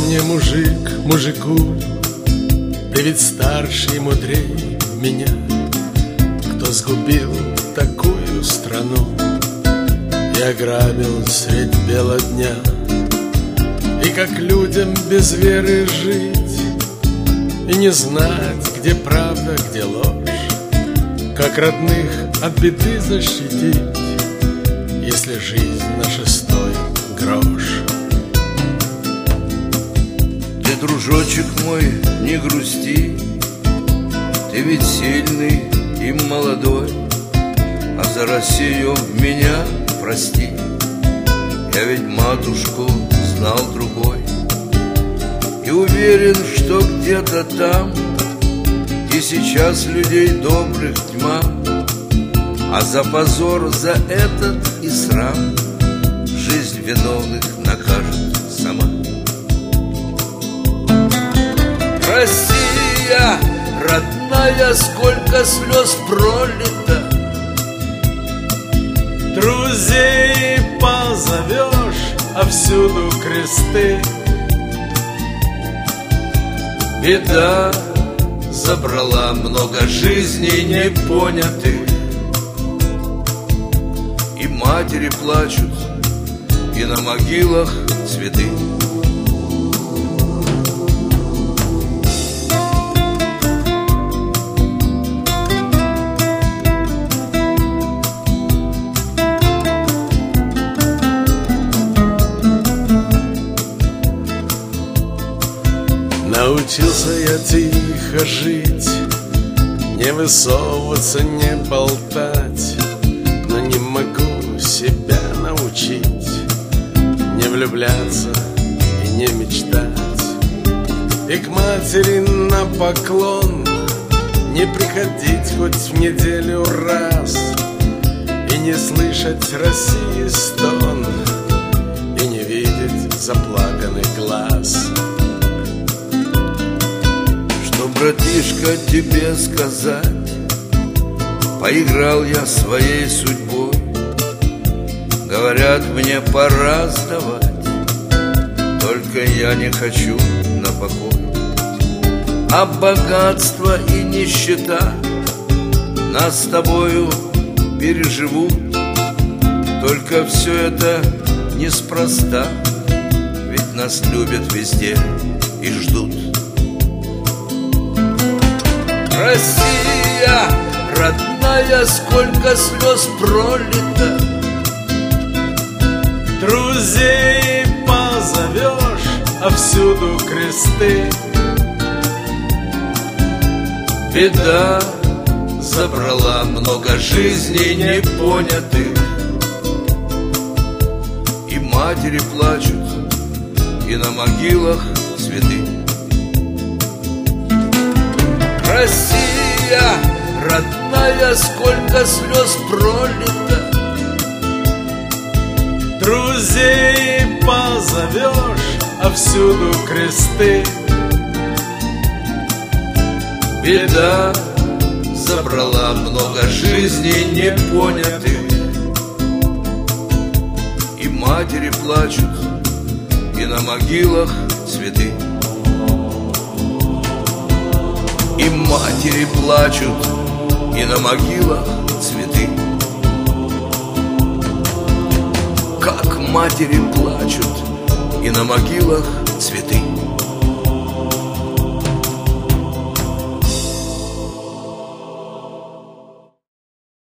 мне, мужик, мужику, ты ведь старше и мудрей меня. Кто сгубил такую страну и ограбил средь бела дня? И как людям без веры жить и не знать, где правда, где ложь? Как родных от беды защитить, если жизнь наша стоит грош? Ты, дружочек мой, не грусти, ты ведь сильный и молодой, а за Россию меня прости. Я ведь матушку знал другой и уверен, что где-то там и сейчас людей добрых тьма, а за позор, за этот и срам жизнь виновных накажет сама. Россия, родная, сколько слез пролито, друзей позовешь, а всюду кресты. Беда забрала много жизней непонятых, и матери плачут, и на могилах цветы. Научился я тихо жить, не высовываться, не болтать, но не могу себя научить не влюбляться и не мечтать. И к матери на поклон не приходить хоть в неделю раз, и не слышать России стон, и не видеть заплаканных глаз. Братишка, тебе сказать, поиграл я своей судьбой. Говорят, мне пора сдавать, только я не хочу на покой. А богатство и нищета нас с тобою переживут, только все это неспроста, ведь нас любят везде и ждут. Россия, родная, сколько слез пролито, друзей позовешь, а всюду кресты. Беда забрала много жизней непонятых, и матери плачут, и на могилах цветы. Россия, родная, сколько слез пролито, друзей позовешь, а всюду кресты. Беда забрала много жизней непонятых, и матери плачут, и на могилах цветы. И матери плачут, и на могилах цветы. Как матери плачут, и на могилах цветы.